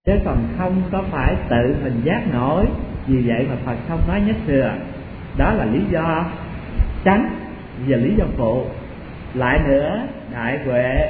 chứ còn không có phải tự mình giác nổi. Vì vậy mà Phật không nói nhất thừa. Đó là lý do tránh và lý do phụ. Lại nữa, đại huệ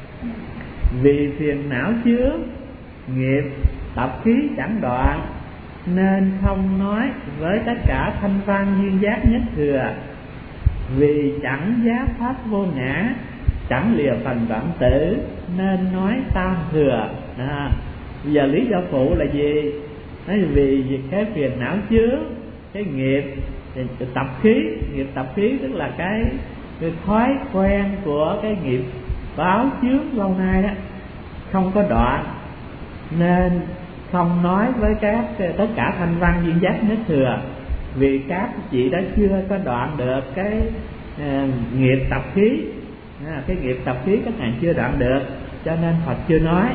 vì phiền não chứa nghiệp tập khí chẳng đoạn, nên không nói với tất cả thanh văn duyên giác nhất thừa. Vì chẳng giác pháp vô ngã, chẳng lìa phần đoạn tử, nên nói tam thừa. Bây giờ lý do phụ là gì? Nói vì cái phiền não chứa cái nghiệp tập khí. Nghiệp tập khí tức là cái thói quen của cái nghiệp báo chướng lâu nay đó, không có đoạn, nên không nói với tất cả thanh văn duyên giác nhất thừa. Vì các chị đã chưa có đoạn được cái nghiệp tập khí, cái nghiệp tập khí các ngài chưa đoạn được, cho nên Phật chưa nói.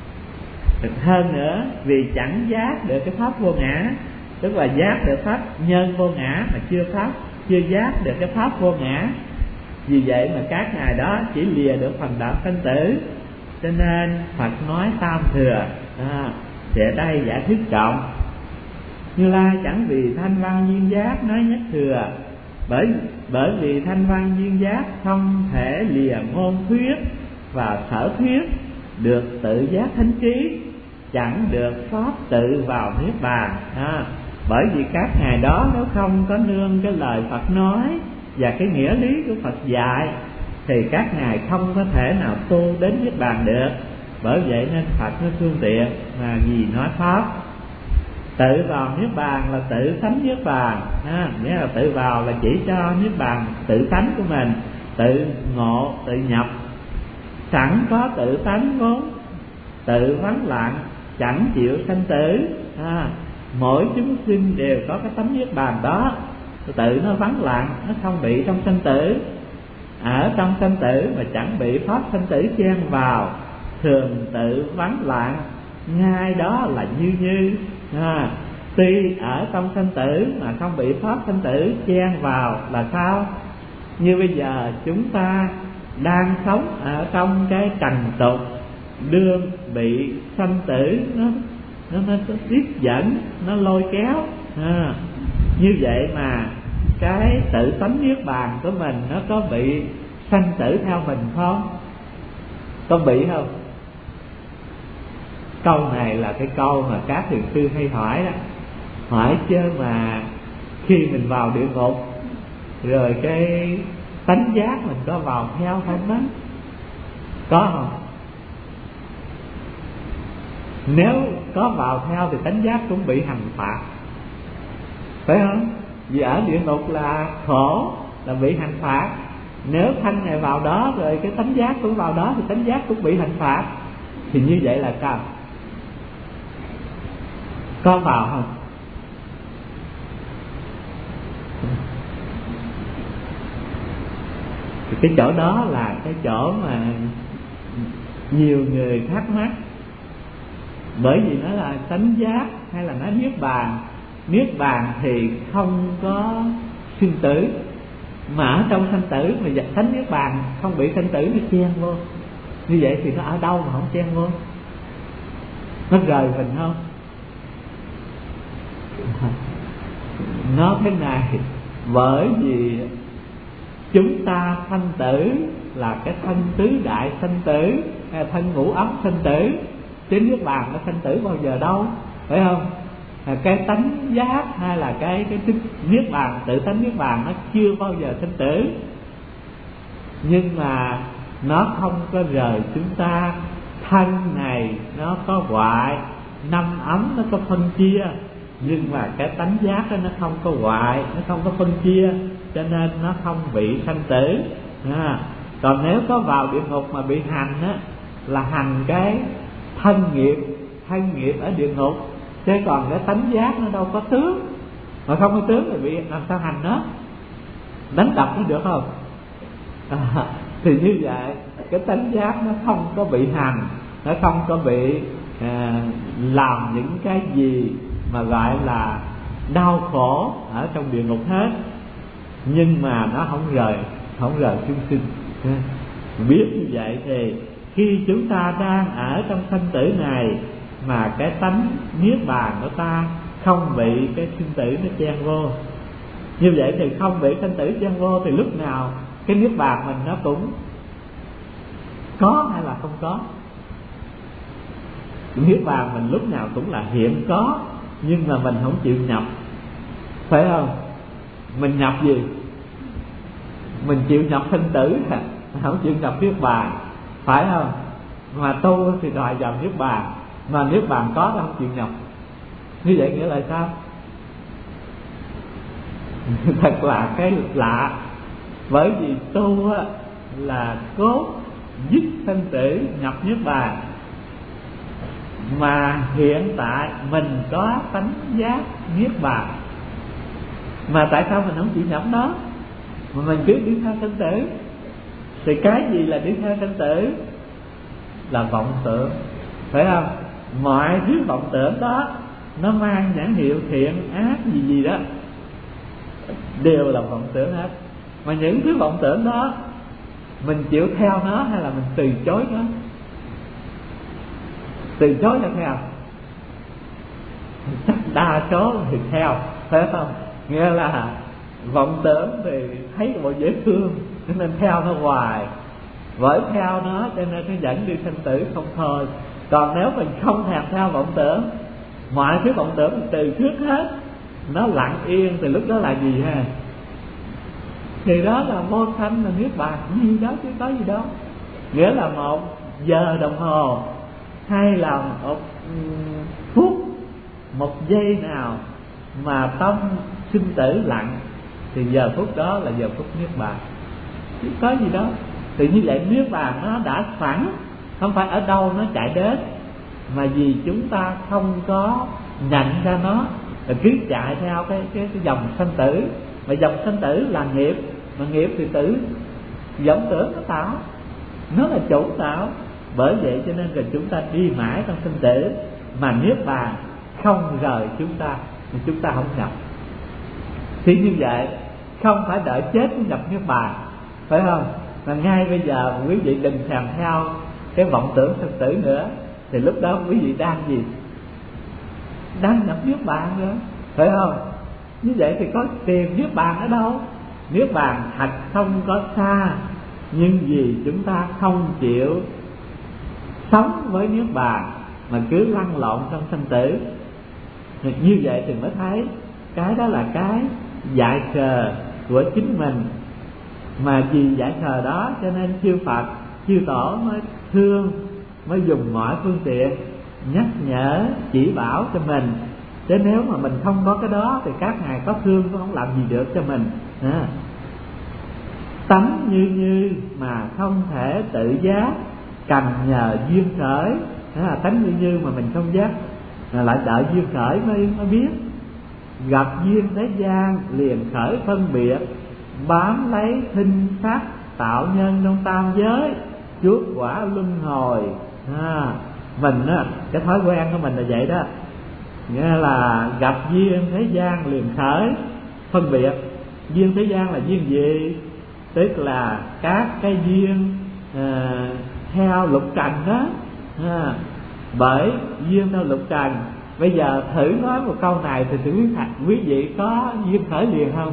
Hơn nữa, vì chẳng giác được cái pháp vô ngã, tức là giác được pháp nhân vô ngã mà chưa giác được cái pháp vô ngã. Vì vậy mà các ngài đó chỉ lìa được phần đoạn sanh tử, cho nên Phật nói tam thừa. Thì ở đây giải thích trọng. Như Lai chẳng vì thanh văn duyên giác nói nhất thừa, bởi vì thanh văn duyên giác không thể lìa ngôn thuyết và sở thuyết, được tự giác thánh trí, chẳng được pháp tự vào niết bàn. Bởi vì các ngài đó nếu không có nương cái lời Phật nói và cái nghĩa lý của Phật dạy, thì các ngài không có thể nào tu đến niết bàn được. Bởi vậy nên Phật nó phương tiện mà vì nói pháp. Tự vào niết bàn là tự tánh niết bàn, nghĩa là tự vào là chỉ cho niết bàn tự tánh của mình, tự ngộ, tự nhập. Sẵn có tự tánh vốn tự vắng lặng, chẳng chịu sanh tử. Mỗi chúng sinh đều có cái tánh niết bàn đó, tự nó vắng lặng, nó không bị trong sanh tử. Ở trong sanh tử mà chẳng bị pháp sanh tử chen vào, thường tự vắng lặng, ngay đó là như. Tuy ở trong sanh tử mà không bị pháp sanh tử chen vào là sao? Như bây giờ chúng ta đang sống ở trong cái trần tục, đương bị sanh tử nó tiếp dẫn, nó lôi kéo. Như vậy mà cái tự tánh niết bàn của mình nó có bị sanh tử theo mình không? Có bị không? Câu này là cái câu mà các thiền sư hay hỏi đó. Hỏi chứ mà khi mình vào địa ngục rồi cái tánh giác mình có vào theo không đó? Có không? Nếu có vào theo thì tánh giác cũng bị hành phạt, phải không? Vì ở địa ngục là khổ, là bị hành phạt. Nếu thân này vào đó rồi cái tánh giác cũng vào đó thì tánh giác cũng bị hành phạt. Thì như vậy là sao? Có vào không? Thì cái chỗ đó là cái chỗ mà nhiều người thắc mắc. Bởi vì nó là tánh giác hay là nó niết bàn. Niết bàn thì không có sinh tử, mà ở trong sanh tử mà tánh niết bàn không bị sanh tử nó chen vô. Như vậy thì nó ở đâu mà không chen vô? Nó rời mình không? Nó thế này, bởi vì chúng ta sanh tử là cái thân tứ đại sanh tử, hay thân ngũ ấm sanh tử, chứ niết bàn nó sanh tử bao giờ đâu, phải không? Cái tánh giác hay là cái niết bàn, tự tánh niết bàn nó chưa bao giờ sanh tử, nhưng mà nó không có rời chúng ta. Thân này nó có hoại, năm ấm nó có phân chia, nhưng mà cái tánh giác đó nó không có hoại, nó không có phân chia, cho nên nó không bị sanh tử. Còn nếu có vào địa ngục mà bị hành á, là hành cái thân nghiệp ở địa ngục, chứ còn cái tánh giác nó đâu có tướng. Mà không có tướng thì bị làm sao hành nó? Đánh đập nó được không? Thì như vậy cái tánh giác nó không có bị hành, nó không có bị làm những cái gì mà gọi là đau khổ ở trong địa ngục hết. Nhưng mà nó không rời chúng sinh. Biết như vậy thì khi chúng ta đang ở trong sanh tử này mà cái tánh niết bàn của ta không bị cái sinh tử nó chen vô. Như vậy thì không bị sinh tử chen vô thì lúc nào cái niết bàn mình nó cũng có hay là không có. Niết bàn mình lúc nào cũng là hiện có, nhưng mà mình không chịu nhập, phải không? Mình nhập gì? Mình chịu nhập sinh tử, không chịu nhập niết bàn, phải không? Mà tu thì đòi vào niết bàn, mà niết bàn có đâu không chịu nhập. Như vậy nghĩa là sao? Thật là cái lạ. Bởi vì tu là cốt dứt sinh tử nhập niết bàn, mà hiện tại mình có tánh giác niết bàn, mà tại sao mình không chịu nhập đó mà mình cứ đi theo sinh tử? Thì cái gì là đi theo sinh tử? Là vọng tưởng, phải không? Mọi thứ vọng tưởng đó nó mang nhãn hiệu thiện ác gì gì đó đều là vọng tưởng hết. Mà những thứ vọng tưởng đó mình chịu theo nó hay là mình từ chối nó? Từ chối hay theo? Chắc đa số thì theo, phải không? Nghĩa là vọng tưởng thì thấy bộ dễ thương cho nên theo nó hoài, bởi theo nó cho nên nó dẫn đi sinh tử không thôi. Còn nếu mình không thèm theo vọng tưởng, mọi thứ vọng tưởng mình từ trước hết, nó lặng yên, thì lúc đó là gì ha? Thì đó là vô sanh, là niết bàn gì đó chứ có gì đâu. Nghĩa là 1 giờ đồng hồ hay là 1 phút, 1 giây nào mà tâm sinh tử lặng thì giờ phút đó là giờ phút niết bàn, chứ có gì đó. Thì như vậy niết bàn nó đã sẵn, không phải ở đâu nó chạy đến, mà vì chúng ta không có nhận ra nó, cứ chạy theo cái dòng sanh tử. Mà dòng sanh tử là nghiệp, mà nghiệp thì tử vọng tưởng nó tạo, nó là chủ tạo. Bởi vậy cho nên là chúng ta đi mãi trong sinh tử, mà niết bàn không rời chúng ta, mà chúng ta không nhập. Thì như vậy không phải đợi chết mới nhập niết bàn, phải không? Mà ngay bây giờ quý vị đừng thèm theo cái vọng tưởng sinh tử nữa, thì lúc đó quý vị đang gì? Đang nhập niết bàn nữa, phải không? Như vậy thì có tìm niết bàn ở đâu? Niết bàn thật không có xa, nhưng vì chúng ta không chịu sống với niết bàn mà cứ lăn lộn trong sinh tử. Thì như vậy thì mới thấy cái đó là cái dại khờ của chính mình. Mà vì dại khờ đó cho nên chư Phật, chư Tổ mới thương, mới dùng mọi phương tiện nhắc nhở, chỉ bảo cho mình. Chứ nếu mà mình không có cái đó thì các ngài có thương cũng không làm gì được cho mình. Tánh như mà không thể tự giác, cần nhờ duyên khởi. Đó là tánh như mà mình không giác, là lại đợi duyên khởi mới biết. Gặp duyên thế gian liền khởi phân biệt, bám lấy thinh sắc tạo nhân trong tam giới, chuốc quả luân hồi. Mình á, cái thói quen của mình là vậy đó. Nghĩa là gặp duyên thế gian liền khởi phân biệt. Duyên thế gian là duyên gì? Tức là các cái duyên theo lục trần đó. Bởi duyên theo lục trần. Bây giờ thử nói một câu này thì quý vị có duyên khởi liền không?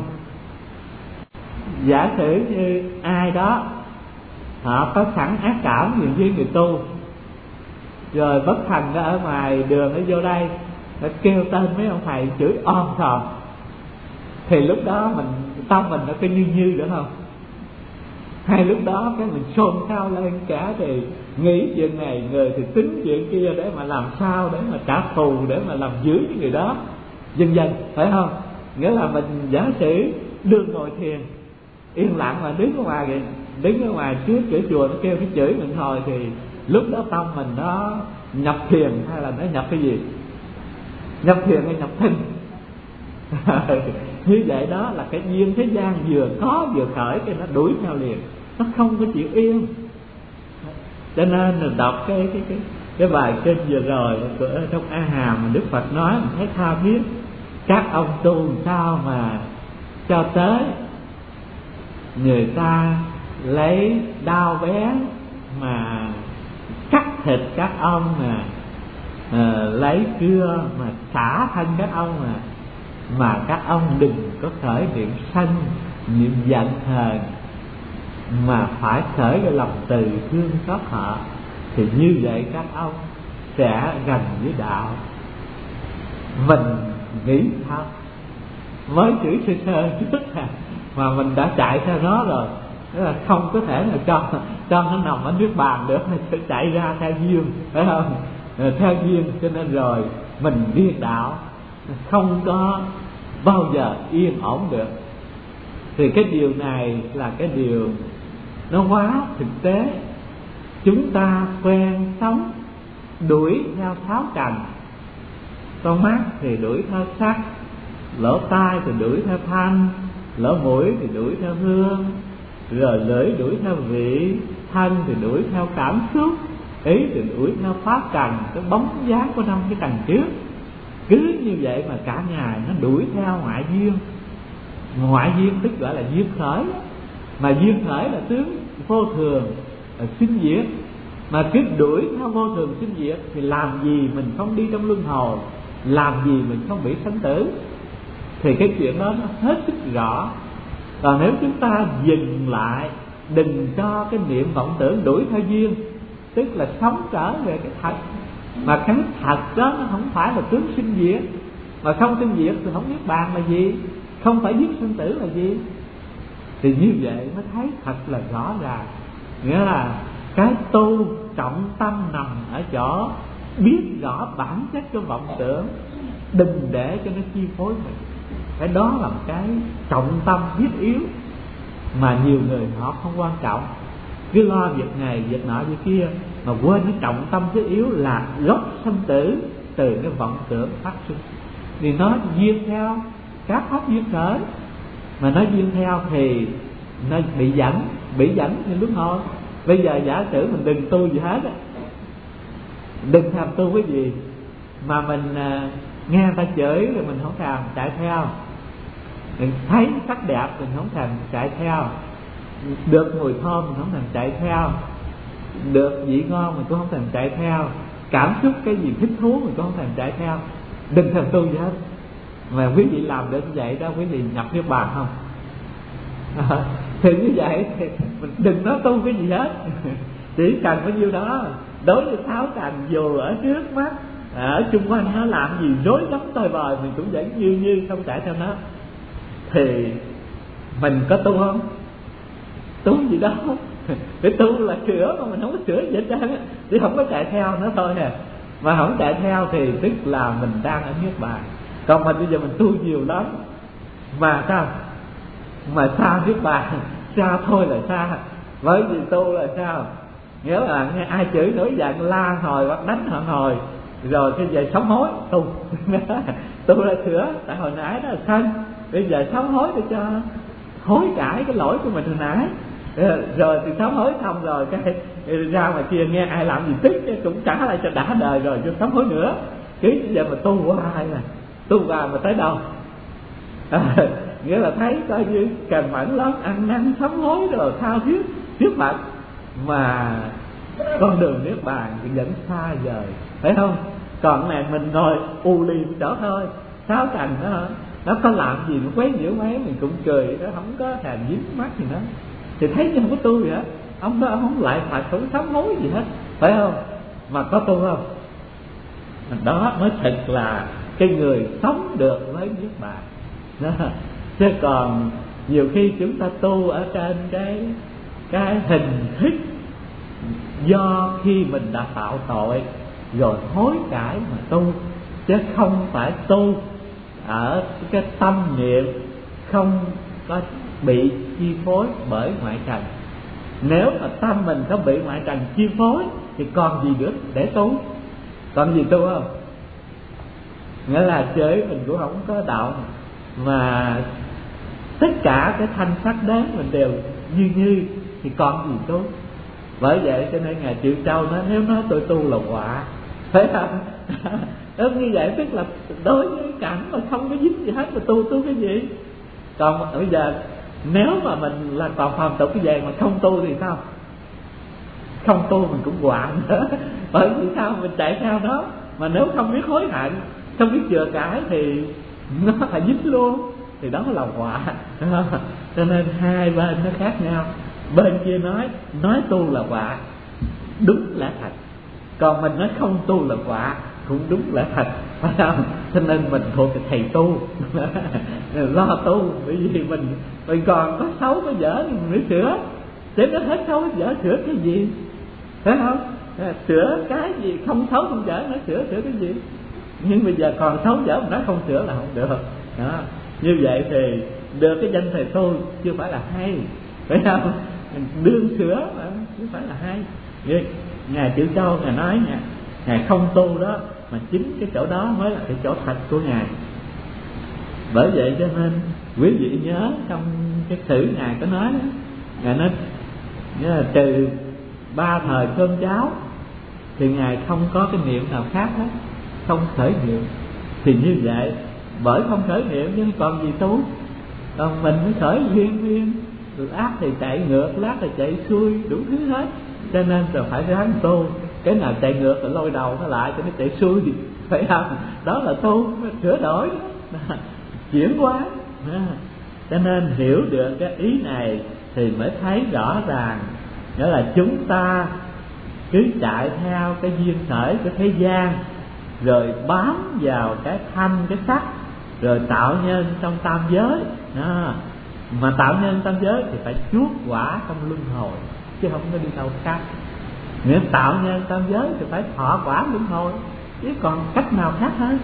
Giả sử như ai đó họ có sẵn ác cảm nhiều với người tu, rồi bất thành ra ở ngoài đường ở vô đây nó kêu tên mấy ông thầy chửi om sòm, thì lúc đó tâm mình nó có như được không? Hay lúc đó cái mình xôn xao lên cả, thì nghĩ chuyện này, người thì tính chuyện kia để mà làm sao để mà trả thù, để mà làm dữ với người đó, dần dần, phải không? Nghĩa là mình giả sử đương ngồi thiền yên lặng mà đứng ở ngoài trước cửa chùa nó kêu cái chửi mình thôi, thì lúc đó tâm mình nó nhập thiền hay là nó nhập cái gì? Nhập thiền hay nhập thinh? Như vậy đó là cái duyên thế gian vừa có vừa khởi, cái nó đuổi theo liền, nó không có chịu yên. Cho nên là đọc cái bài kinh vừa rồi ở trong A Hàm mà Đức Phật nói, mình thấy tha thiết. Các ông tu sao mà cho tới người ta lấy đao bén mà cắt thịt các ông, lấy cưa mà xả thân các ông mà các ông đừng có khởi niệm sân, niệm giận hờn, mà phải khởi cái lòng từ thương xót họ, thì như vậy các ông sẽ gần với đạo. Mình nghĩ sao mới chửi sơ sơ trước mà mình đã chạy theo nó rồi, tức là không có thể là cho nó nằm ở nước bàn được, nó sẽ chạy ra theo duyên, phải không? Theo duyên, cho nên rồi mình biết đạo không có bao giờ yên ổn được. Thì cái điều này là cái điều nó quá thực tế. Chúng ta quen sống đuổi theo sáu trần, con mắt thì đuổi theo sắc, lỗ tai thì đuổi theo thanh, lỗ mũi thì đuổi theo hương, rồi lưỡi đuổi theo vị, thân thì đuổi theo cảm xúc, ý thì đuổi theo pháp trần, cái bóng dáng của năm cái trần trước. Cứ như vậy mà cả ngày nó đuổi theo ngoại duyên. Ngoại duyên tức gọi là duyên khởi, mà duyên khởi là tướng vô thường, là sinh diệt. Mà cứ đuổi theo vô thường sinh diệt thì làm gì mình không đi trong luân hồi, làm gì mình không bị sanh tử. Thì cái chuyện đó nó hết sức rõ. Còn nếu chúng ta dừng lại, đừng cho cái niệm vọng tưởng đuổi theo duyên, tức là sống trở về cái thật. Mà cái thật đó nó không phải là tướng sinh diệt, mà không sinh diệt thì không biết bàn là gì, không phải biết sinh tử là gì. Thì như vậy mới thấy thật là rõ ràng. Nghĩa là cái tu trọng tâm nằm ở chỗ biết rõ bản chất của vọng tưởng, đừng để cho nó chi phối mình. Cái đó là một cái trọng tâm thiết yếu mà nhiều người họ không quan trọng, cứ lo việc này việc nọ việc kia, mà quên cái trọng tâm thiết yếu là gốc sanh tử từ cái vọng tưởng phát sinh. Thì nó duyên theo các pháp duyên khởi, mà nó duyên theo thì nó bị dẫn như lúc hồi. Bây giờ giả sử mình đừng tu gì hết á, đừng thèm tu cái gì, mà mình nghe người ta chửi rồi mình không thèm chạy theo, mình thấy sắc đẹp mình không thèm chạy theo, được mùi thơm mình không thèm chạy theo, được vị ngon mình cũng không thèm chạy theo, cảm xúc cái gì thích thú mình cũng không thèm chạy theo. Đừng thèm tu gì hết. Mà quý vị làm được như vậy đó, quý vị nhập niết bàn không? Thì như vậy thì mình đừng nói tu cái gì hết, chỉ cần bao nhiêu đó. Đối với sáu trần dù ở trước mắt, ở chung quanh nó làm gì rối rắm tơi bời, mình cũng vẫn như không chạy theo nó. Thì mình có tu không? Tu gì đó. Cái tu là sửa mà mình không có sửa gì hết trơn, chỉ không có chạy theo nó thôi nè. Mà không chạy theo thì tức là mình đang ở niết bàn. Còn mình bây giờ mình tu nhiều lắm mà sao? Mà xa niết bàn, xa thôi là xa. Bởi vì tu là sao? Nghĩa là nghe ai chửi nổi giận la hồi hoặc đánh họ hồi, rồi cái giờ sám hối tu. Tu là sửa, tại hồi nãy đó là sân, bây giờ sám hối để cho hối cải cái lỗi của mình hồi nãy. Rồi thì sám hối xong rồi cái ra ngoài kia nghe ai làm gì tức cũng trả lại cho đã đời rồi, cho sám hối nữa. Cứ bây giờ mà tu hoài nè, tu hoài mà tới đâu? Nghĩa là thấy coi như cần mẫn lắm, ăn năn sám hối rồi thao thiết trước mặt, mà con đường niết bàn thì vẫn xa vời, phải không? Còn này mình ngồi u lì chỗ thôi, sáu trần đó nó có làm gì nó quấy nhiễu mấy mình cũng cười, nó không có thèm dính mắt gì đó, thì thấy như không có tu gì hết. Ông đó ông không lại Phật, không sám hối gì hết, phải không? Mà có tu không? Đó mới thật là cái người sống được với niết bàn đó. Chứ còn nhiều khi chúng ta tu ở trên cái hình thức, do khi mình đã tạo tội rồi hối cải mà tu, chứ không phải tu ở cái tâm niệm không có bị chi phối bởi ngoại trần. Nếu mà tâm mình không bị ngoại trần chi phối thì còn gì nữa để tu? Còn gì tu không? Nghĩa là chơi mình cũng không có động, mà tất cả cái thanh sắc đến mình đều như thì còn gì tu? Bởi vậy cho nên Ngài Triệu Châu nói nếu nói tôi tu là họa, phải không? Như vậy tức là đối với cảnh mà không có dính gì hết mà tu cái gì? Còn bây giờ nếu mà mình là còn phàm tục cái vậy mà không tu thì sao? Không tu mình cũng hoạn nữa. Bởi vì sao? Mình chạy theo nó, Mà nếu không biết hối hận, không biết chừa cãi thì nó phải dứt luôn, thì đó là họa. Cho nên hai bên nó khác nhau. Bên kia nói tu là họa, đúng là thật. Còn mình nói không tu là họa, cũng đúng là thật, phải không? Cho nên mình thuộc cái thầy tu lo tu, bởi vì mình còn có xấu có dở thì mình mới sửa. Chứ nó hết xấu dở sửa cái gì, phải không? Sửa cái gì không xấu không dở, nó sửa cái gì? Nhưng bây giờ còn xấu dở mình nói không sửa là không được đó. Như vậy thì được cái danh thầy tu chưa phải là hay, phải không? Đương sửa mà chứ phải là hay. Ngài Chữ Châu Ngài nói Ngài không tu đó, mà chính cái chỗ đó mới là cái chỗ thật của Ngài. Bởi vậy cho nên quý vị nhớ trong cái sử Ngài có nói đó, Ngài nói là trừ 3 thời cơm cháo thì Ngài không có cái niệm nào khác hết, không khởi niệm. Thì như vậy, bởi không khởi niệm nhưng còn gì tu. Còn mình mới khởi liên lát thì chạy ngược, lát thì chạy xuôi, đủ thứ hết. Cho nên rồi phải ráng tu. Cái nào chạy ngược thì lôi đầu nó lại cho nó chạy xuôi, phải không? Đó là tu, sửa đổi đó. Chuyển hóa. Cho nên hiểu được cái ý này thì mới thấy rõ ràng, nghĩa là chúng ta cứ chạy theo cái duyên khởi của thế gian, rồi bám vào cái thanh cái sắc, rồi tạo nhân trong tam giới. Mà tạo nhân tam giới thì phải chuốc quả trong luân hồi, chứ không có đi đâu khác. Nếu tạo nhân tam giới thì phải thọ quả luân hồi, chứ còn cách nào khác hết.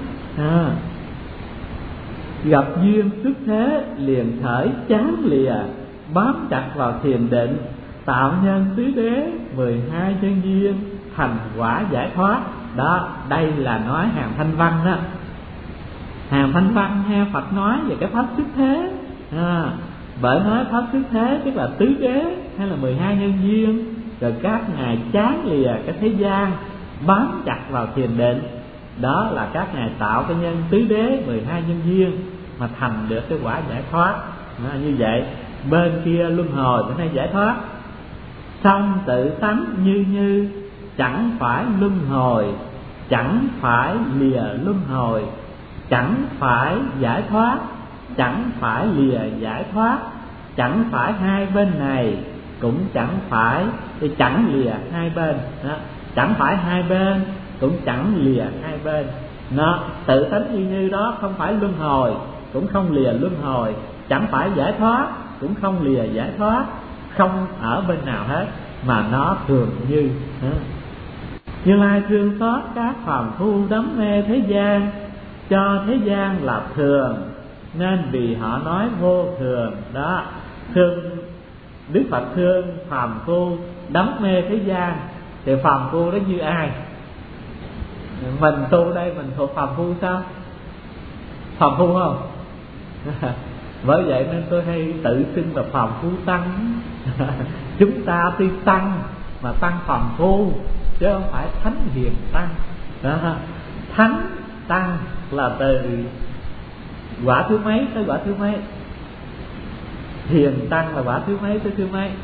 Gặp duyên xuất thế liền khởi chán lìa, bám chặt vào thiền định, tạo nhân tứ đế 12 nhân duyên, thành quả giải thoát. Đó, đây là nói hàng Thanh Văn đó. Hàng Thanh Văn nghe Phật nói về cái pháp xuất thế. Bởi nói pháp xuất thế tức là tứ đế hay là 12 nhân duyên, rồi các ngài chán lìa cái thế gian, bám chặt vào thiền định. Đó là các ngài tạo cái nhân tứ đế 12 nhân duyên mà thành được cái quả giải thoát. Như vậy bên kia luân hồi bên đây giải thoát. Song tự tánh như chẳng phải luân hồi, chẳng phải lìa luân hồi, chẳng phải giải thoát, chẳng phải lìa giải thoát, chẳng phải hai bên này, cũng chẳng phải chẳng lìa hai bên đó. Chẳng phải hai bên, cũng chẳng lìa hai bên. Nó tự tánh như đó, không phải luân hồi, cũng không lìa luân hồi, chẳng phải giải thoát, cũng không lìa giải thoát, không ở bên nào hết, mà nó thường như. Như Lai thương xót các phàm phu đắm mê thế gian, cho thế gian là thường, nên vì họ nói vô thường. Đó, thương Đức Phật thương phàm phu đắm mê thế gian. Thì phàm phu đó như ai? Mình tu đây mình thuộc phàm phu sao? Phàm phu không? Bởi vậy nên tôi hay tự xưng là phàm phu tăng. Chúng ta tuy tăng mà tăng phàm phu, chứ không phải thánh hiền tăng đó. Thánh tăng là từ quả thứ mấy tới quả thứ mấy, hiền tăng là quả thứ mấy tới thứ mấy.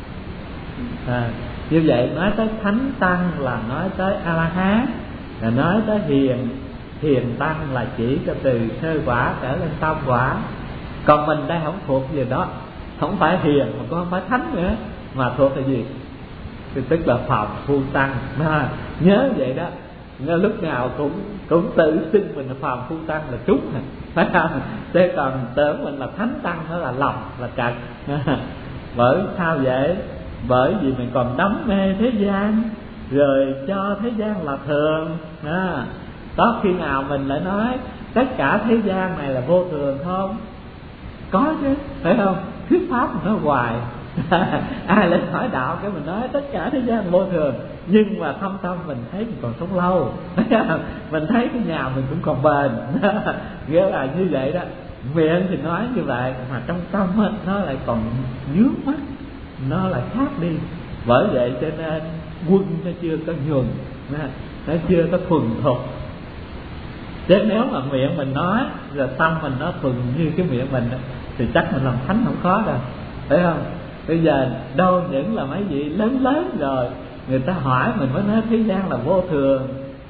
Như vậy nói tới thánh tăng là nói tới A La Hán, là nói tới hiền tăng là chỉ cho từ sơ quả trở lên tam quả. Còn mình đây không thuộc về đó, không phải hiền mà cũng không phải thánh nữa, mà thuộc là gì? Thì tức là phàm phu tăng. Nhớ vậy đó, nên lúc nào cũng tự xưng mình là phàm phu tăng là trúng, phải không? Thế còn tưởng mình là thánh tăng đó là lầm, là trật. Bởi sao vậy? Bởi vì mình còn đắm mê thế gian, rồi cho thế gian là thường. Có khi nào mình lại nói tất cả thế gian này là vô thường không? Có chứ, phải không? Thuyết pháp mình nói hoài. Ai lại hỏi đạo cái mình nói tất cả thế gian là vô thường, nhưng mà thâm tâm mình thấy mình còn sống lâu. Mình thấy cái nhà mình cũng còn bền. Nghĩa là như vậy đó. Miệng thì nói như vậy mà trong tâm nó lại còn vướng mắt, nó lại khác đi. Bởi vậy cho nên quân nó chưa có nhuần, nó chưa có thuần thục. Chứ nếu mà miệng mình nói rồi tâm mình nó thuần như cái miệng mình thì chắc mình làm thánh không khó đâu, phải không? Bây giờ đâu những là mấy vị lớn lớn rồi, người ta hỏi mình mới nói thế gian là vô thường,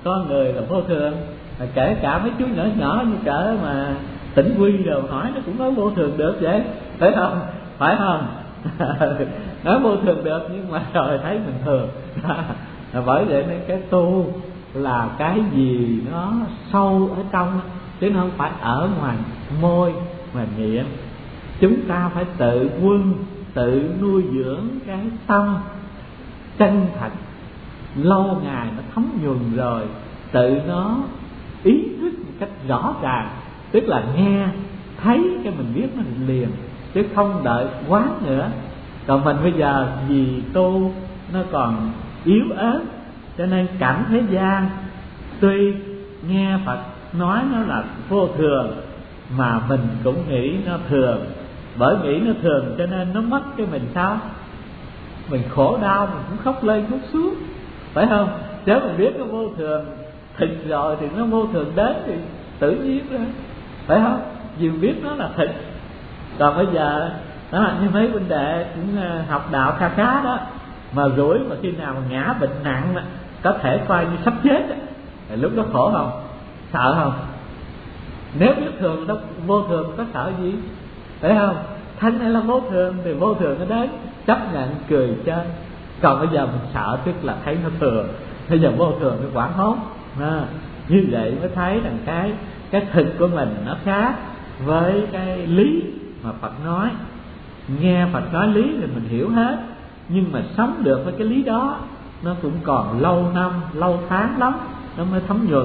con người là vô thường. Kể cả mấy chú nhỏ nhỏ như cỡ mà Tỉnh Quy rồi hỏi nó cũng nói vô thường được vậy, phải không? Phải không? Nói vô thường được nhưng mà rồi thấy mình thường. Bởi vậy nên cái tu là cái gì nó sâu ở trong, chứ không phải ở ngoài môi mà miệng. Chúng ta phải tự quân, tự nuôi dưỡng cái tâm chân thật, lâu ngày nó thấm nhuần rồi tự nó ý thức một cách rõ ràng, tức là nghe thấy cái mình biết nó liền, chứ không đợi quá nữa. Còn mình bây giờ vì tu nó còn yếu ớt, cho nên cảnh thế gian tuy nghe Phật nói nó là vô thường mà mình cũng nghĩ nó thường. Bởi nghĩ nó thường cho nên nó mất cái mình sao? Mình khổ đau mình cũng khóc lên khóc xuống, phải không? Nếu mình biết nó vô thường thịt rồi thì nó vô thường đến thì tự nhiên rồi, phải không? Vì biết nó là thịt. Còn bây giờ đó, như mấy huynh đệ cũng học đạo kha khá đó, mà rủi mà khi nào mà ngã bệnh nặng đó, có thể coi như sắp chết đó, thì lúc đó khổ không? Sợ không? Nếu biết thường nó vô thường có sợ gì, phải không? Thân này là vô thường thì vô thường nó đến, chấp nhận cười chơi. Còn bây giờ mình sợ tức là thấy nó thường, bây giờ vô thường nó quảng hốt. Như vậy mới thấy rằng cái thực của mình nó khác với cái lý mà Phật nói. Nghe Phật nói lý thì mình hiểu hết, nhưng mà sống được với cái lý đó nó cũng còn lâu năm, lâu tháng lắm nó mới thấm nhuần.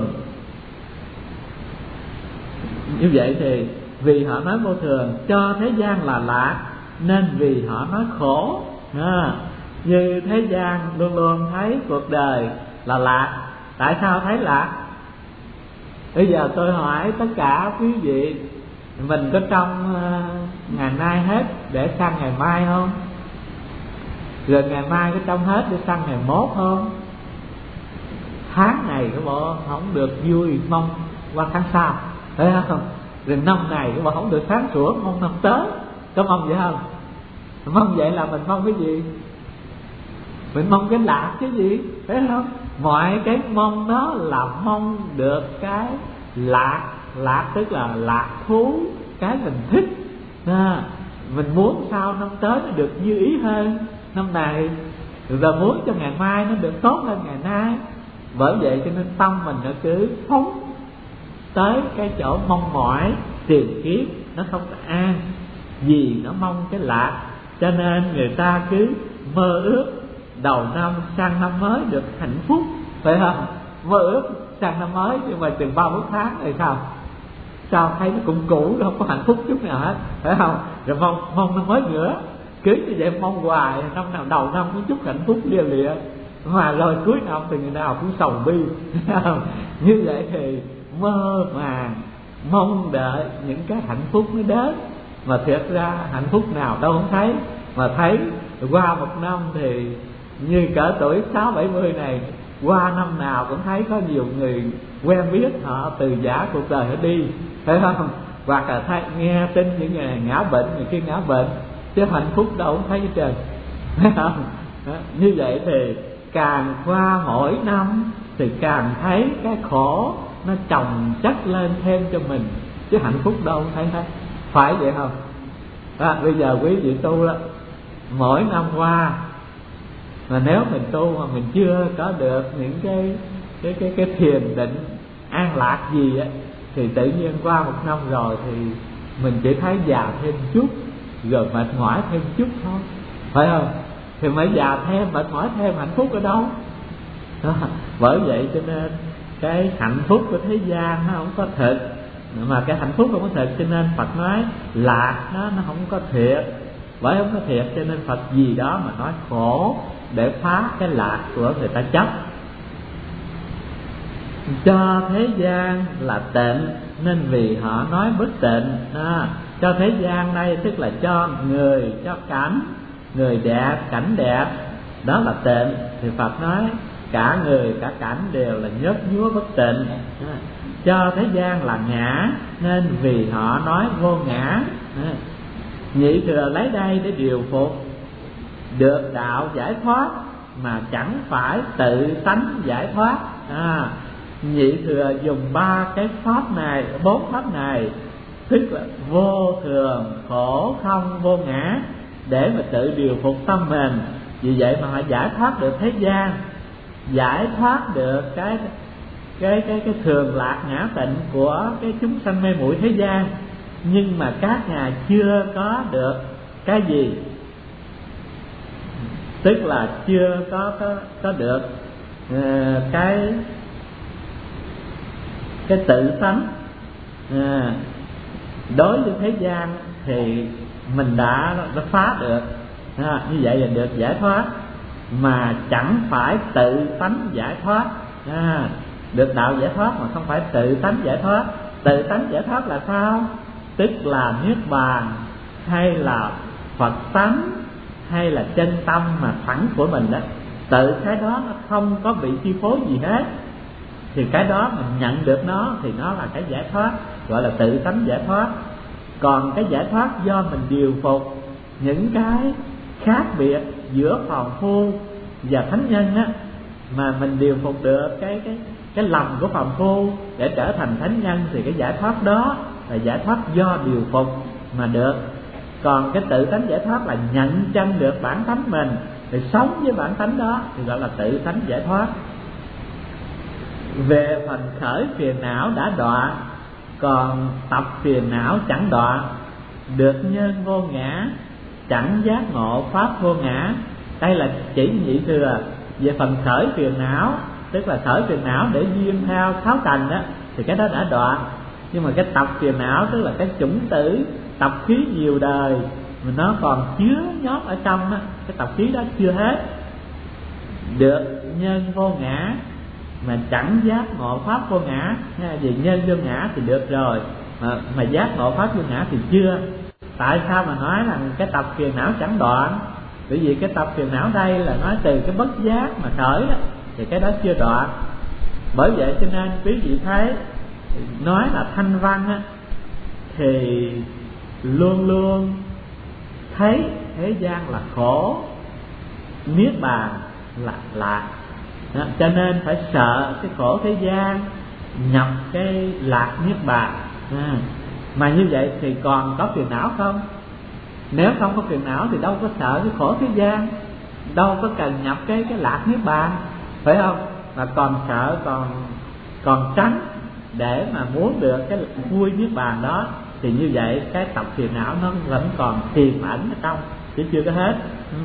Như vậy thì vì họ nói vô thường cho thế gian là lạc, nên vì họ nói khổ. Như thế gian luôn luôn thấy cuộc đời là lạc. Tại sao thấy lạc? Bây giờ tôi hỏi tất cả quý vị, mình có trong ngày nay hết để sang ngày mai không? Rồi ngày mai có trong hết để sang ngày mốt không? Tháng này cái bộ không được vui, mong qua tháng sau, thấy không? Rồi năm này cái bộ không được sáng sủa, mong năm tới. Có mong vậy không? Mong vậy là mình mong cái gì? Mình mong cái lạc cái gì, phải không? Mọi cái mong đó là mong được cái lạc. Lạc tức là lạc thú, cái mình thích. Mình muốn sao năm tới nó được như ý hơn năm này, rồi muốn cho ngày mai nó được tốt hơn ngày nay. Bởi vậy cho nên tâm mình nó cứ phóng tới cái chỗ mong mỏi, tìm kiếm, nó không có an, vì nó mong cái lạc. Cho nên người ta cứ mơ ước đầu năm sang năm mới được hạnh phúc, phải không? Mơ ước sang năm mới, nhưng mà chừng 3-4 tháng rồi sao thấy nó cũng cũ, không có hạnh phúc chút nào hết, phải không? Rồi mong năm mới nữa, cứ như vậy mong hoài, năm nào đầu năm có chút hạnh phúc lia lịa, mà rồi cuối năm thì người nào cũng sầu bi. Như vậy thì mơ màng mong đợi những cái hạnh phúc nó đến, mà thiệt ra hạnh phúc nào đâu không thấy. Mà thấy qua một năm thì như cỡ tuổi 60-70 này, qua năm nào cũng thấy có nhiều người quen biết họ từ giã cuộc đời họ đi, phải không? Hoặc là thấy, nghe tin những người ngã bệnh, người kia ngã bệnh, chứ hạnh phúc đâu không thấy hết trơn, phải không? Như vậy thì càng qua mỗi năm thì càng thấy cái khổ nó chồng chất lên thêm cho mình, chứ hạnh phúc đâu không thấy hết, phải vậy không? Bây giờ quý vị tu đó, mỗi năm qua mà nếu mình tu mà mình chưa có được những cái thiền định an lạc gì á, thì tự nhiên qua một năm rồi thì mình chỉ thấy già thêm chút, rồi mệt mỏi thêm chút thôi, phải không? Thì mới già thêm, mệt mỏi thêm, hạnh phúc ở đâu? Bởi vậy cho nên cái hạnh phúc của thế gian nó không có thực, mà cái hạnh phúc không có thực, cho nên Phật nói lạc nó không có thiệt. Bởi không có thiệt cho nên Phật gì đó mà nói khổ, để phá cái lạc của người ta chấp. Cho thế gian là tịnh, nên vì họ nói bất tịnh. Cho thế gian đây tức là cho người, cho cảnh, người đẹp, cảnh đẹp, đó là tịnh. Thì Phật nói cả người cả cảnh đều là nhớt nhúa bất tịnh. Cho thế gian là ngã, nên vì họ nói vô ngã. Nhị thừa lấy đây để điều phục, được đạo giải thoát mà chẳng phải tự tánh giải thoát. Nhị thừa dùng 3 cái pháp này, 4 pháp này, tức là vô thường, khổ không, vô ngã, để mà tự điều phục tâm mình. Vì vậy mà họ giải thoát được thế gian, giải thoát được cái thường lạc ngã tịnh của cái chúng sanh mê muội thế gian. Nhưng mà các ngài chưa có được cái gì, tức là chưa có được cái tự tánh. Đối với thế gian thì mình đã phá được, như vậy là được giải thoát, mà chẳng phải tự tánh giải thoát. Được đạo giải thoát mà không phải tự tánh giải thoát. Tự tánh giải thoát là sao? Tức là niết bàn, hay là Phật tánh, hay là chân tâm mà thẳng của mình đó. Tự cái đó nó không có bị chi phối gì hết, thì cái đó mình nhận được nó thì nó là cái giải thoát, gọi là tự tánh giải thoát. Còn cái giải thoát do mình điều phục những cái khác biệt giữa phàm phu và thánh nhân á, mà mình điều phục được cái lầm của phàm phu để trở thành thánh nhân, thì cái giải thoát đó là giải thoát do điều phục mà được. Còn cái tự tánh giải thoát là nhận chân được bản tánh mình, thì sống với bản tánh đó thì gọi là tự tánh giải thoát. Về phần khởi phiền não đã đọa, còn tập phiền não chẳng đọa. Được nhân vô ngã, chẳng giác ngộ pháp vô ngã. Đây là chỉ nhị thừa. Về phần khởi phiền não, tức là khởi phiền não để duyên theo sáu trần đó, thì cái đó đã đọa. Nhưng mà cái tập phiền não, tức là cái chủng tử tập khí nhiều đời mà nó còn chứa nhót ở trong đó, cái tập khí đó chưa hết. Được nhân vô ngã mà chẳng giác ngộ pháp vô ngã. Vì nhân vô ngã thì được rồi, mà giác ngộ pháp vô ngã thì chưa. Tại sao mà nói rằng cái tập phiền não chẳng đoạn? Bởi vì cái tập phiền não đây là nói từ cái bất giác mà khởi đó, thì cái đó chưa đoạn. Bởi vậy cho nên quý vị thấy nói là thanh văn á, thì luôn luôn thấy thế gian là khổ, niết bàn là lạc. Cho nên phải sợ cái khổ thế gian, nhập cái lạc niết bàn. Mà như vậy thì còn có phiền não không? Nếu không có phiền não thì đâu có sợ cái khổ thế gian, đâu có cần nhập cái lạc niết bàn, phải không? Mà còn sợ, còn tránh để mà muốn được cái vui niết bàn đó, thì như vậy cái tập phiền não nó vẫn còn tiềm ẩn ở trong, chứ chưa có hết.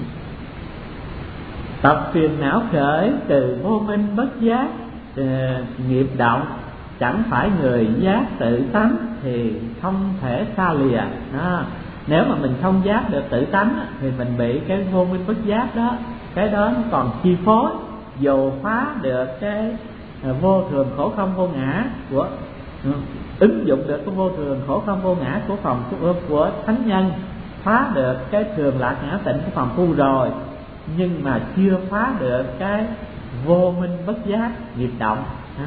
Tập phiền não khởi từ vô minh bất giác, nghiệp động, chẳng phải người giác tự tánh thì không thể xa lìa. Nếu mà mình không giác được tự tánh thì mình bị cái vô minh bất giác đó, cái đó nó còn chi phối. Dù phá được cái vô thường khổ không vô ngã của ứng dụng được cái vô thường khổ không vô ngã của thánh nhân, phá được cái thường lạc ngã tịnh của phàm phu rồi, nhưng mà chưa phá được cái vô minh bất giác nghiệp động.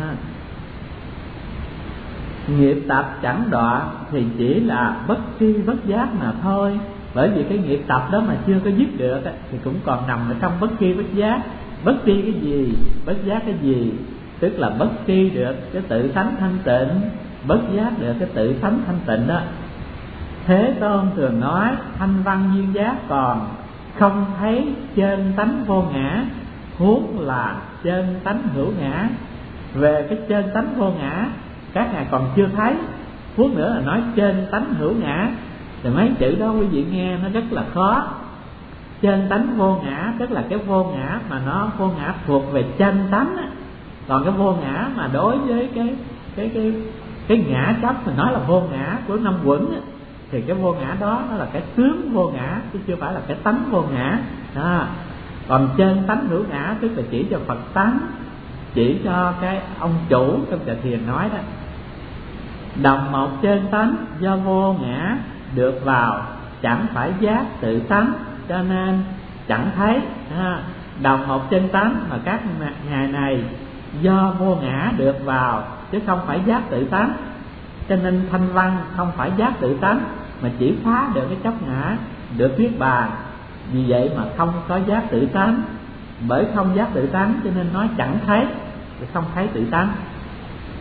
Nghiệp tập chẳng đoạn thì chỉ là bất tri bất giác mà thôi. Bởi vì cái nghiệp tập đó mà chưa có dứt được thì cũng còn nằm ở trong bất tri bất giác. Bất tri cái gì, bất giác cái gì? Tức là bất tri được cái tự tánh thanh tịnh, bất giác được cái tự tánh thanh tịnh đó. Thế Tôn thường nói thanh văn duyên giác còn không thấy chân tánh vô ngã, huống là chân tánh hữu ngã. Về cái chân tánh vô ngã các ngài còn chưa thấy, huống nữa là nói chân tánh hữu ngã. Thì mấy chữ đó quý vị nghe nó rất là khó. Chân tánh vô ngã tức là cái vô ngã mà nó vô ngã thuộc về chân tánh á. Còn cái vô ngã mà đối với cái ngã chấp mình nói là vô ngã của năm quẩn á, thì cái vô ngã đó nó là cái tướng vô ngã, chứ chưa phải là cái tánh vô ngã. Còn chân tánh hữu ngã tức là chỉ cho Phật tánh, chỉ cho cái ông chủ trong Trà Thiền nói đó. Đồng một chân tánh do vô ngã được vào, chẳng phải giác tự tánh, cho nên chẳng thấy. Đồng một chân tánh mà các ngài này do vô ngã được vào, chứ không phải giác tự tánh. Cho nên thanh văn không phải giác tự tánh, mà chỉ phá được cái chấp ngã, được niết bàn. Vì vậy mà không có giác tự tánh. Bởi không giác tự tánh cho nên nói chẳng thấy, không thấy tự tánh.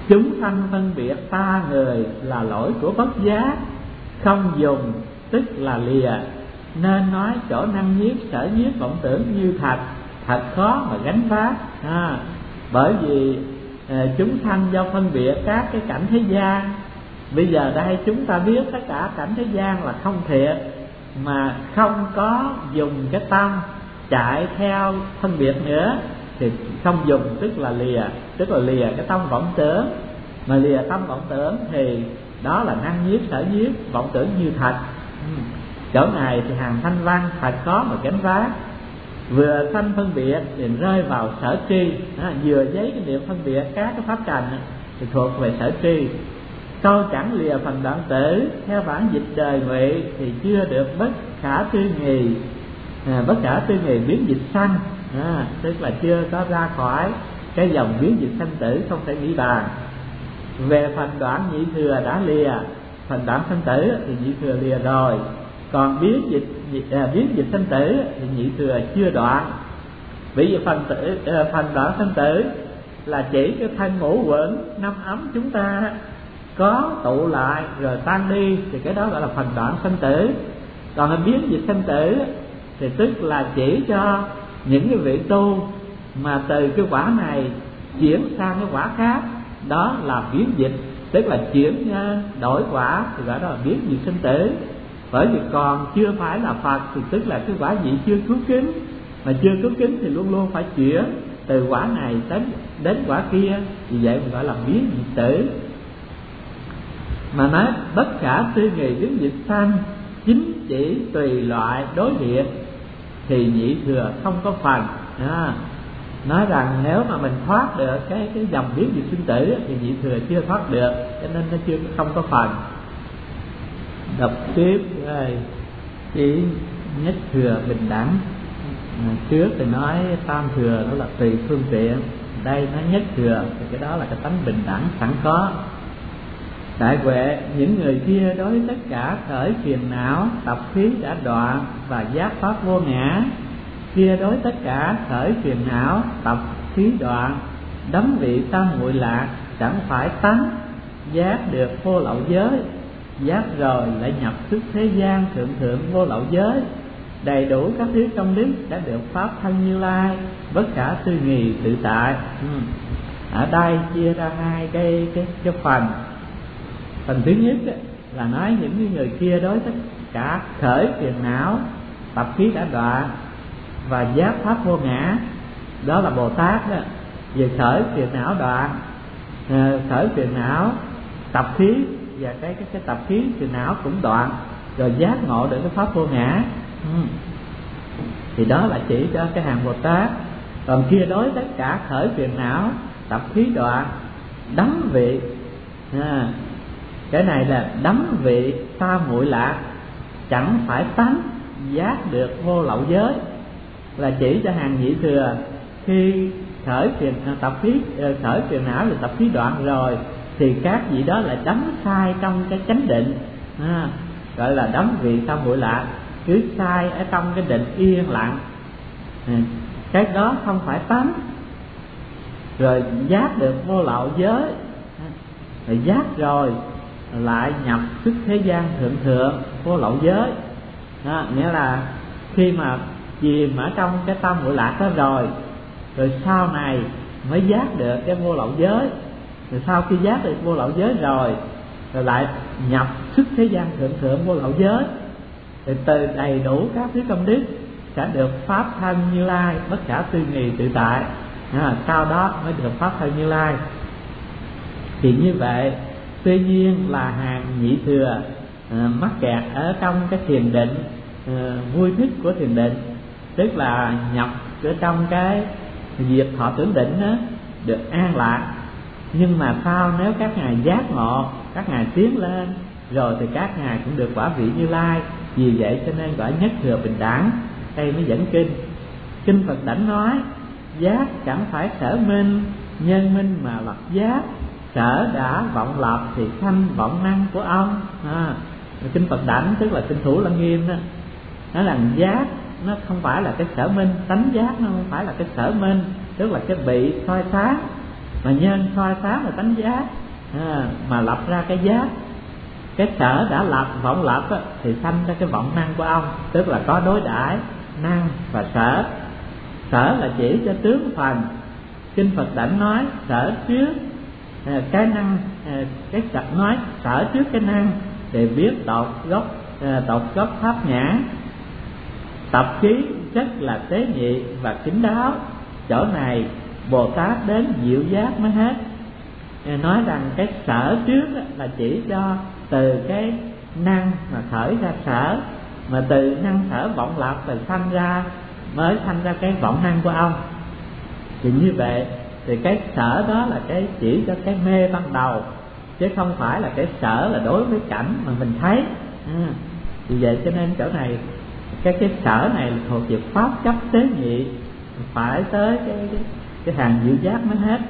Chúng sanh phân biệt ta người là lỗi của bất giác, không dùng tức là lìa, nên nói chỗ năng nhiếp sở nhiếp vọng tưởng như thật khó mà gánh vác. Bởi vì chúng sanh do phân biệt các cái cảnh thế gian. Bây giờ đây chúng ta biết tất cả cảnh thế gian là không thiệt, mà không có dùng cái tâm chạy theo phân biệt nữa thì không dùng tức là lìa cái tâm vọng tưởng. Mà lìa tâm vọng tưởng thì đó là năng nhiếp sở nhiếp vọng tưởng như thật. Chỗ này thì hàng thanh văn thật khó mà gánh vác. Vừa sanh phân biệt thì rơi vào sở tri, vừa giấy cái niệm phân biệt các cái pháp trần thì thuộc về sở tri. Câu chẳng lìa phần đoạn tử theo bản dịch đời Ngụy thì chưa được bất khả tư nghì. Bất khả tư nghì biến dịch sanh, tức là chưa có ra khỏi cái dòng biến dịch sanh tử, không thể nghĩ bàn. Về phần đoạn nhị thừa đã lìa, phần đoạn sanh tử thì nhị thừa lìa rồi. Còn biến dịch sanh tử thì nhị thừa chưa đoạn. Bởi vì phần đoạn sanh tử là chỉ cái thân ngũ quẩn năm ấm chúng ta có tụ lại rồi tan đi, thì cái đó gọi là phần đoạn sanh tử. Còn là biến dịch sanh tử thì tức là chỉ cho những cái vị tu mà từ cái quả này chuyển sang cái quả khác, đó là biến dịch, tức là chuyển đổi quả, thì gọi đó là biến dịch sanh tử. Bởi vì còn chưa phải là Phật thì tức là cái quả vị chưa cứu kính, mà chưa cứu kính thì luôn luôn phải chuyển từ quả này đến quả kia, vì vậy mình gọi là biến dịch tử. Mà nói bất khả tư nghì biến dịch sanh, chính chỉ tùy loại đối hiện thì nhị thừa không có phần. Nói rằng nếu mà mình thoát được cái dòng biến dịch sinh tử thì nhị thừa chưa thoát được, cho nên nó không có phần. Đọc tiếp đây, chỉ nhất thừa bình đẳng. Trước thì nói tam thừa đó là tùy phương tiện, đây nói nhất thừa thì cái đó là cái tánh bình đẳng sẵn có. Đại huệ, những người kia đối với tất cả khởi phiền não tập khí đã đoạn và giác pháp vô ngã. Kia đối tất cả khởi phiền não tập khí đoạn, đắm vị tam muội lạc, chẳng phải tánh giác được vô lậu giới. Giác rồi lại nhập thức thế gian thượng vô lậu giới, đầy đủ các thứ công đức đã được pháp thân Như Lai, bất khả tư nghì tự tại. Ở đây chia ra hai cái phần. Phần thứ nhất là nói những người kia đối tất cả khởi phiền não tập khí đã đoạn và giác pháp vô ngã, đó là Bồ Tát đó. Về khởi phiền não đoạn, khởi phiền não tập khí và cái tập khí phiền não cũng đoạn, rồi giác ngộ được cái pháp vô ngã, thì đó là chỉ cho cái hàng Bồ Tát. Còn kia đối tất cả khởi phiền não tập khí đoạn, đắm vị, cái này là đắm vị tam muội lạc, chẳng phải tánh giác được vô lậu giới, là chỉ cho hàng nhị thừa. Khi khởi phiền tập khí khởi phiền não rồi tập khí đoạn rồi thì các vị đó lại đắm sai trong cái chánh định, gọi là đắm vị tam muội lạc, cứ sai ở trong cái định yên lặng. Cái đó không phải tánh, rồi giác được vô lậu giới, rồi giác rồi lại nhập xuất thế gian thượng vô lậu giới. Nghĩa là khi mà chìm ở trong cái tâm muội lạc đó rồi sau này mới giác được cái vô lậu giới. Rồi sau khi giác được vô lậu giới rồi lại nhập xuất thế gian thượng vô lậu giới, thì từ đầy đủ các thứ công đức sẽ được pháp thân Như Lai, bất khả tư nghì tự tại. Sau đó mới được pháp thân Như Lai. Thì như vậy, tuy nhiên là hàng nhị thừa mắc kẹt ở trong cái thiền định, vui thích của thiền định, tức là nhập ở trong cái diệt thọ tưởng định đó, được an lạc. Nhưng mà sau nếu các ngài giác ngộ, các ngài tiến lên rồi thì các ngài cũng được quả vị Như Lai. Vì vậy cho nên gọi nhất thừa bình đẳng. Đây mới dẫn kinh Phật Đảnh nói giác chẳng phải sở minh, nhân minh mà lập giác, sở đã vọng lập thì sanh vọng năng của ông. Kinh Phật Đảnh tức là kinh Thủ Lăng Nghiêm đó, nói rằng giác nó không phải là cái sở minh, tánh giác nó không phải là cái sở minh, tức là cái bị soi sáng, mà nhân soi sáng là tánh giác, mà lập ra cái giác. Cái sở đã lập, vọng lập á, thì sanh ra cái vọng năng của ông, tức là có đối đãi năng và sở. Sở là chỉ cho tướng phần. Kinh Phật Đảnh nói sở trước cái năng, cái Phật nói sở trước cái năng thì biết tột gốc pháp nhã. Tập khí rất là tế nhị và kín đáo. Chỗ này Bồ Tát đến diệu giác mới hết. Nói rằng cái sở trước là chỉ cho từ cái năng mà khởi ra sở, mà từ năng sở vọng lập rồi mới sanh ra cái vọng năng của ông. Thì như vậy thì cái sở đó là cái chỉ cho cái mê ban đầu, chứ không phải là cái sở là đối với cảnh mà mình thấy. Vì vậy cho nên chỗ này cái sở này là thuộc về pháp chấp tế nhị, phải tới cái hàng diệu giác mới hết.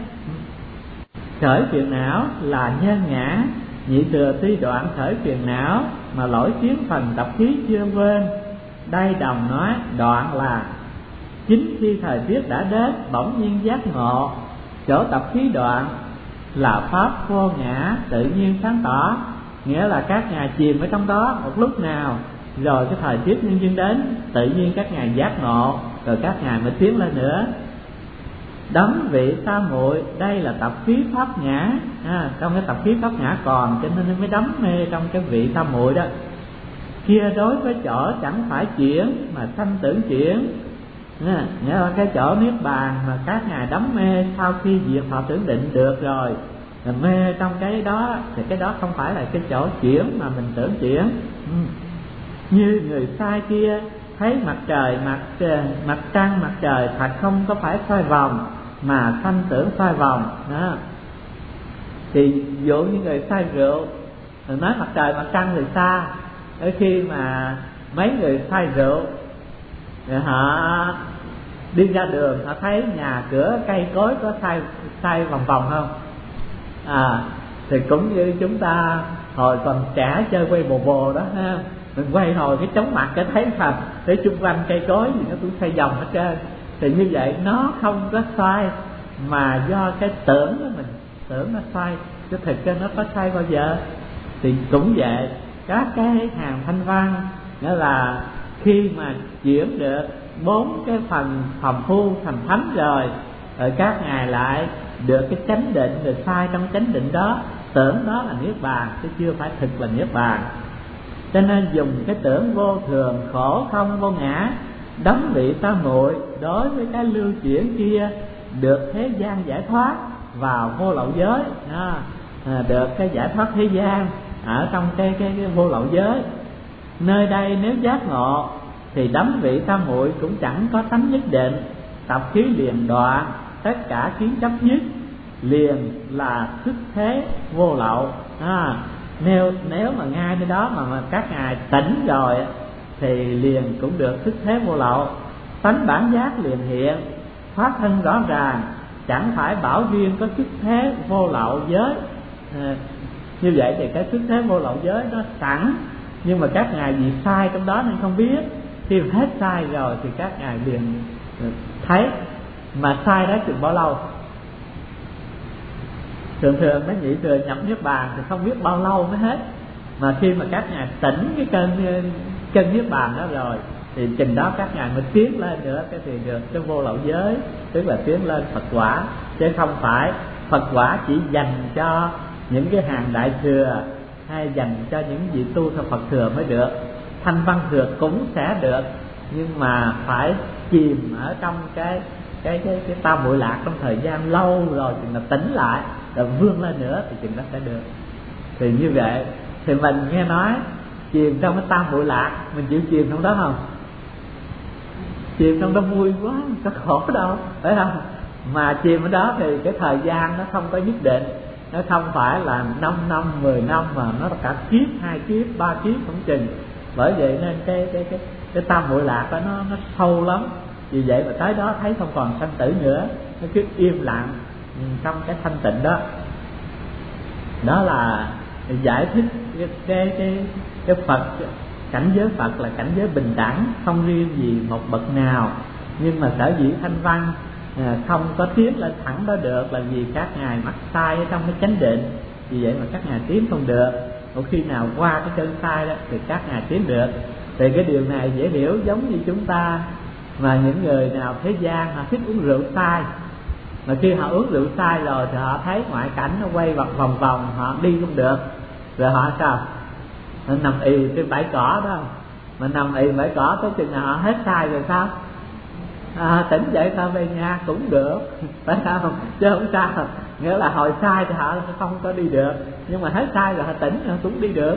Khởi phiền não là nhân ngã, nhị thừa tuy đoạn khởi phiền não mà lỗi kiến phần tập khí chưa quên. Đây đồng nói đoạn là chính khi thời tiết đã đến bỗng nhiên giác ngộ. Chỗ tập khí đoạn là pháp vô ngã tự nhiên sáng tỏ, nghĩa là các ngài chìm ở trong đó một lúc nào, rồi cái thời tiết nhân duyên đến, tự nhiên các ngài giác ngộ, rồi các ngài mới tiến lên nữa. Đắm vị sa muội, đây là tập khí pháp ngã. Trong cái tập khí pháp ngã còn, cho nên mới đắm mê trong cái vị sa muội đó. Kia đối với chỗ chẳng phải chuyển mà sanh tưởng chuyển, nghĩa là cái chỗ niết bàn mà các ngài đắm mê sau khi diệt thọ tưởng định được rồi, mê trong cái đó thì cái đó không phải là cái chỗ chuyển mà mình tưởng chuyển. Như người sai kia thấy mặt trời, mặt trăng, mặt trời thật không có phải xoay vòng mà sanh tưởng xoay vòng đó. Thì dụ như người say rượu, nói mặt trời mặt trăng thì xa. Đôi khi mà mấy người say rượu thì họ đi ra đường, họ thấy nhà cửa cây cối có xoay vòng vòng không? Thì cũng như chúng ta hồi còn trẻ chơi quay bồ bồ đó ha, mình quay hồi cái chóng mặt cái thấy thật, để chung quanh cây cối gì nó cũng xoay vòng hết trơn. Thì như vậy nó không có xoay, mà do cái tưởng của mình tưởng nó xoay, chứ thực ra nó có xoay bao giờ. Thì cũng vậy, các cái hàng thanh văn, nghĩa là khi mà chuyển được 4 cái phần phàm phu thành thánh rồi các ngài lại được cái chánh định, rồi sai trong chánh định đó, tưởng đó là niết bàn chứ chưa phải thực là niết bàn. Cho nên dùng cái tưởng vô thường, khổ không vô ngã, đắm vị sa muội đối với cái lưu chuyển kia, được thế gian giải thoát vào vô lậu giới, được cái giải thoát thế gian ở trong cái vô lậu giới. Nơi đây nếu giác ngộ thì đắm vị sa muội cũng chẳng có tánh nhất định, tập khí liền đoạn, tất cả kiến chấp nhất, liền là xuất thế vô lậu. Nếu mà ngay nơi đó mà các ngài tỉnh rồi thì liền cũng được xuất thế vô lậu. Tánh bản giác liền hiện, thoát thân rõ ràng, chẳng phải bảo duyên có xuất thế vô lậu giới. Như vậy thì cái xuất thế vô lậu giới nó sẵn, nhưng mà các ngài vì sai trong đó nên không biết. Khi hết sai rồi thì các ngài liền thấy. Mà sai đó chừng bao lâu? Thường mấy nhị thừa nhập niết bàn thì không biết bao lâu mới hết. Mà khi mà các ngài tỉnh cái cơn niết bàn đó rồi thì chừng đó các ngài mới tiến lên nữa, cái thì được cái vô lậu giới, tức là tiến lên Phật quả. Chứ không phải Phật quả chỉ dành cho những cái hàng đại thừa hay dành cho những vị tu theo Phật thừa mới được. Thanh văn thừa cũng sẽ được, nhưng mà phải chìm ở trong cái tam muội lạc trong thời gian lâu rồi thì là tỉnh lại, rồi vươn lên nữa thì chừng đó sẽ được. Thì như vậy thì mình nghe nói chìm trong cái tam muội lạc, mình chịu chìm trong đó không? Chìm trong đó vui quá, có khổ đâu, phải không? Mà chìm ở đó thì cái thời gian nó không có nhất định, nó không phải là 5 năm, 10 năm, mà nó là cả kiếp, 2 kiếp, 3 kiếp không chừng. Bởi vậy nên cái tam muội lạc đó nó sâu lắm. Vì vậy mà tới đó thấy không còn sanh tử nữa, nó cứ im lặng trong cái thanh tịnh đó. Đó là giải thích cái Phật, cảnh giới Phật là cảnh giới bình đẳng, không riêng gì một bậc nào. Nhưng mà sở dĩ thanh văn không có tiến lên thẳng đó được, là vì các ngài mắc sai ở trong cái chánh định, vì vậy mà các ngài tiến không được. Một khi nào qua cái cơn sai đó thì các ngài tiến được. Thì cái điều này dễ hiểu, giống như chúng ta mà những người nào thế gian họ thích uống rượu sai, mà khi họ uống rượu sai rồi thì họ thấy ngoại cảnh nó quay vòng vòng, họ đi không được, rồi họ sao? Họ nằm ì trên bãi cỏ đó, mà nằm ì bãi cỏ tới chừng nào họ hết sai rồi sao? Tỉnh dậy sao về nhà cũng được, phải không? Chứ không sao. Nghĩa là hồi sai thì họ không có đi được, nhưng mà hết sai rồi họ tỉnh họ cũng đi được.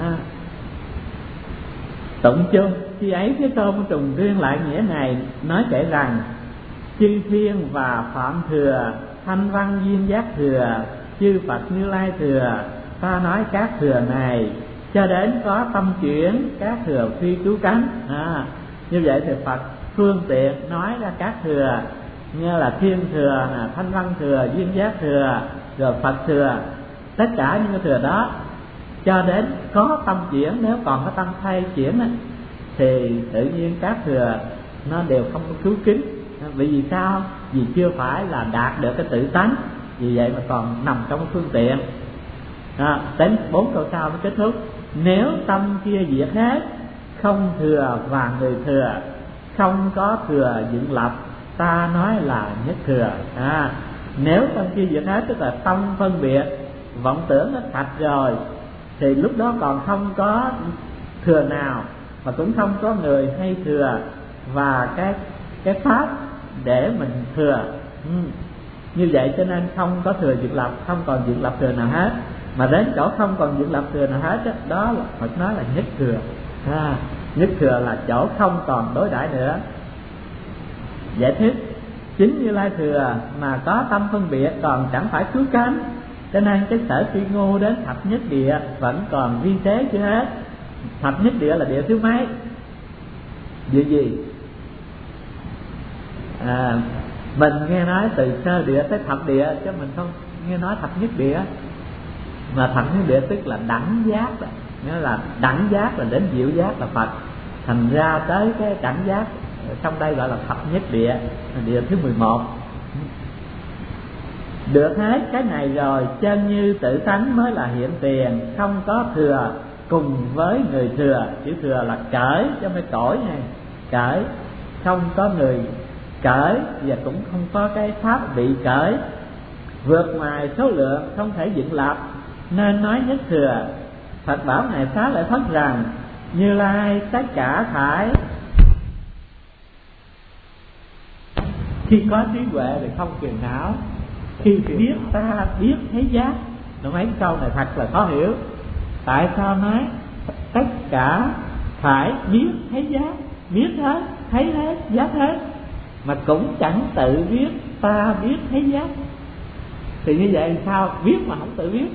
Tụng chung khi ấy Thế Tôn trùng tuyên lại nghĩa này, nói kể rằng chư thiên và Phạm thừa, Thanh Văn Duyên Giác thừa, chư Phật Như Lai thừa, ta nói các thừa này cho đến có tâm chuyển các thừa phi cứu cánh. Như vậy thì Phật phương tiện nói ra các thừa, như là Thiên thừa, Thanh Văn thừa, Duyên Giác thừa, rồi Phật thừa, tất cả những cái thừa đó cho đến có tâm chuyển. Nếu còn có tâm thay chuyển á, thì tự nhiên các thừa nó đều không có cứu kính. Vì vì sao? Vì chưa phải là đạt được cái tự tánh, vì vậy mà còn nằm trong phương tiện. Đến 4 câu sau mới kết thúc. Nếu tâm kia diệt hết, không thừa và người thừa, không có thừa dựng lập, ta nói là nhất thừa. Nếu tâm kia diệt hết, tức là tâm phân biệt, vọng tưởng nó sạch rồi, thì lúc đó còn không có thừa nào, mà cũng không có người hay thừa, và cái pháp để mình thừa. Như vậy cho nên không có thừa dựng lập, không còn dựng lập thừa nào hết. Mà đến chỗ không còn dựng lập thừa nào hết đó, đó là Phật nói là nhất thừa. Nhất thừa là chỗ không còn đối đãi nữa. Giải thích: chính Như Lai thừa mà có tâm phân biệt còn chẳng phải cứu cánh, cho nên cái sở tri ngô đến thập nhất địa vẫn còn vi tế chưa hết. Thập nhất địa là địa thứ mấy? Địa gì? Mình nghe nói từ sơ địa tới thập địa, chứ mình không nghe nói thập nhất địa. Mà thập nhất địa tức là đẳng giác đó. Nghĩa là đẳng giác là đến diệu giác là Phật. Thành ra tới cái đẳng giác trong đây gọi là thập nhất địa, địa thứ 11. Được hết cái này rồi, chân như tự tánh mới là hiện tiền, không có thừa cùng với người thừa. Chữ thừa là cởi chứ không phải cõi này. Cởi, không có người cởi, và cũng không có cái pháp bị cởi. Vượt ngoài số lượng không thể dựng lập, nên nói nhất thừa. Phật bảo Ngài Xá Lợi Phất rằng: Như Lai tất cả phải khi có trí huệ thì không phiền não, khi biết ta biết thấy giác. Mấy câu này thật là khó hiểu. Tại sao nói tất cả phải biết thấy giác? Biết hết, thấy hết, giác hết, mà cũng chẳng tự biết ta biết thấy giác. Thì như vậy sao biết mà không tự biết?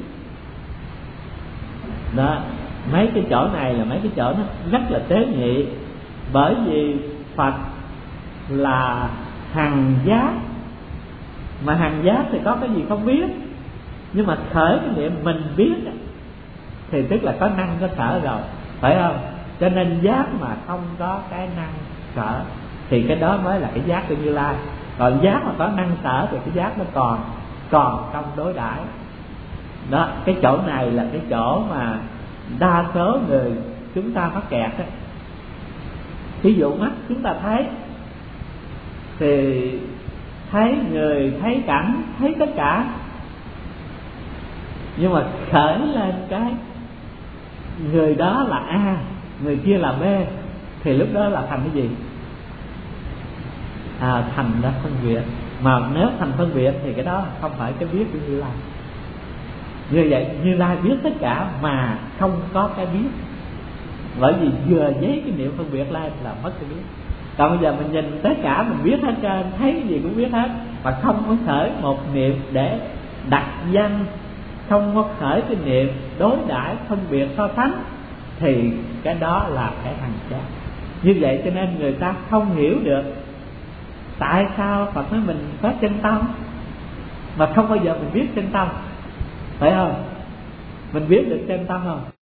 Đó, mấy cái chỗ này là mấy cái chỗ nó rất là tế nhị. Bởi vì Phật là hằng giác, mà hằng giác thì có cái gì không biết. Nhưng mà khởi cái niệm mình biết thì tức là có năng có sở rồi, phải không? Cho nên giác mà không có cái năng sở thì cái đó mới là cái giác của Như Lai. Còn giác mà có năng sở thì cái giác nó còn trong đối đãi. Đó, cái chỗ này là cái chỗ mà đa số người chúng ta mắc kẹt đó. Ví dụ mắt chúng ta thấy thì thấy người, thấy cảnh, thấy tất cả, nhưng mà khởi lên cái người đó là A, người kia là B, thì lúc đó là thành cái gì? Thành ra phân biệt. Mà nếu thành phân biệt thì cái đó không phải cái biết của Như Lai. Như vậy Như Lai biết tất cả mà không có cái biết. Bởi vì vừa giấy cái niệm phân biệt lên là mất cái biết. Còn bây giờ mình nhìn tất cả mình biết hết trơn, thấy cái gì cũng biết hết, mà không có khởi một niệm để đặt danh, không có khởi cái niệm đối đãi phân biệt so sánh, thì cái đó là cái hằng giác. Như vậy cho nên người ta không hiểu được tại sao Phật nói mình có chân tâm mà không bao giờ mình biết chân tâm, phải không? Mình biết được chân tâm không?